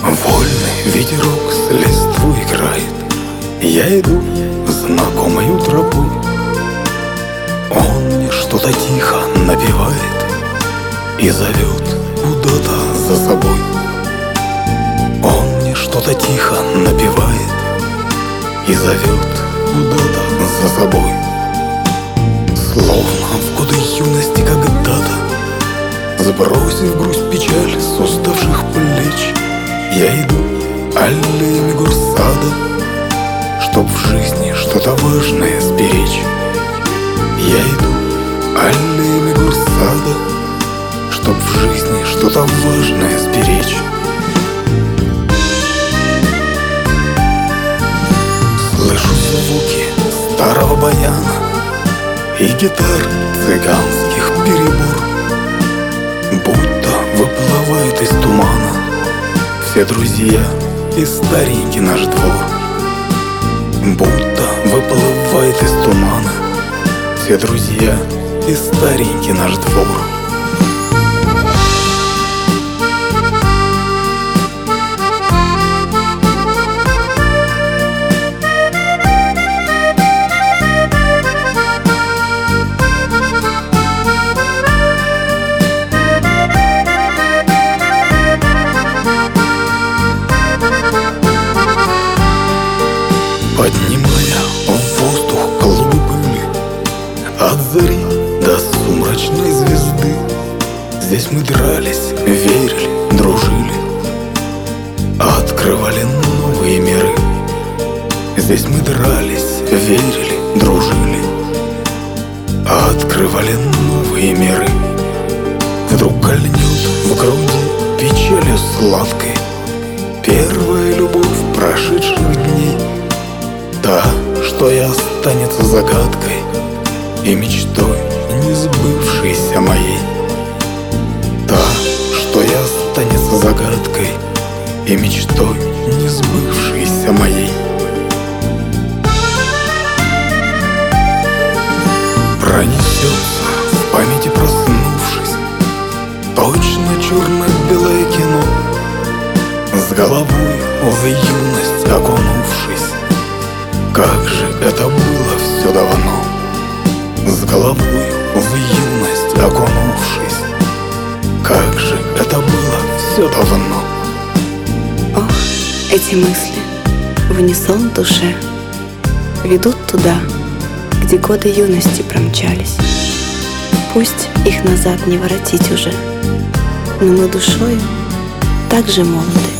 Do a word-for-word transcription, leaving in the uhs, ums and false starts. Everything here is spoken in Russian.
Вольный ветерок с листвой играет. Я иду знакомою тропой. Он мне что-то тихо напевает и зовет куда-то за собой. Он мне что-то тихо напевает и зовет куда-то за собой. Словно в годы юности когда-то, сбросив грусть, печаль с уставших плеч, я иду аллеями горсада, чтоб в жизни что-то важное сберечь. Я иду аллеями горсада, чтоб в жизни что-то важное сберечь. Слышу звуки старого баяна и гитар цыганских перебор. Будто выплывают из тумана все друзья и старенький наш двор. Будто выплывает из тумана все друзья и старенький наш двор. Поднимая в воздух клубы пыли, от зари до сумрачной звезды, здесь мы дрались, верили, дружили, открывали новые миры. Здесь мы дрались, верили, дружили, открывали новые миры. Вдруг кольнет в груди печалью сладкой первая любовь прошедших дней. Та, что и останется загадкой и мечтой не сбывшейся моей. Та, что и останется загадкой и мечтой не сбывшейся моей. Пронесется в памяти, проснувшись, точно черно-белое кино, с головой в юность окунувшись. Как же это было все давно, с головой в юность окунувшись. Как же это было все давно. Ох, эти мысли в унисон душе ведут туда, где годы юности промчались. Пусть их назад не воротить уже, но мы душою так же молоды.